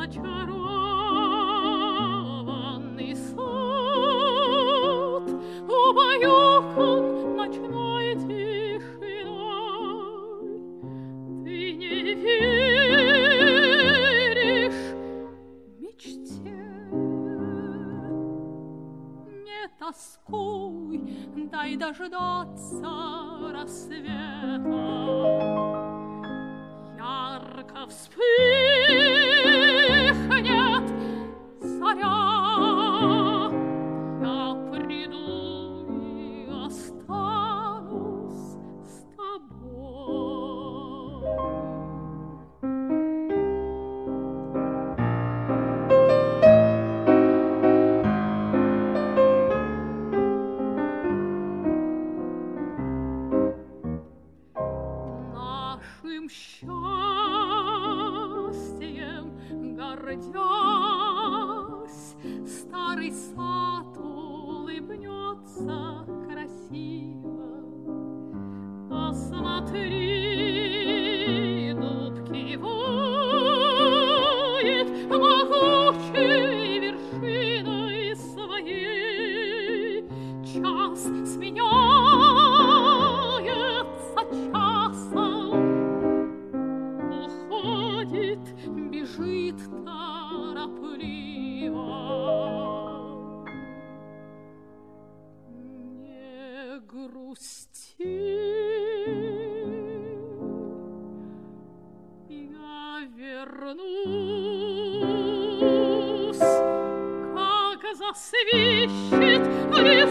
зачарованный сад, убаюкан ночной тишиной. Ты не веришь мечте, не тоскуй, дай дождаться рассвета. Ярко вспыхнет заря, я приду и останусь с тобой. Нашим счастьем гордясь, старый сад улыбнется красиво. Посмотри, дуб кивает могучей вершиной своей. Час сменяется часом, уходит, бежит торопливо. Не грусти, я вернусь, как засвищет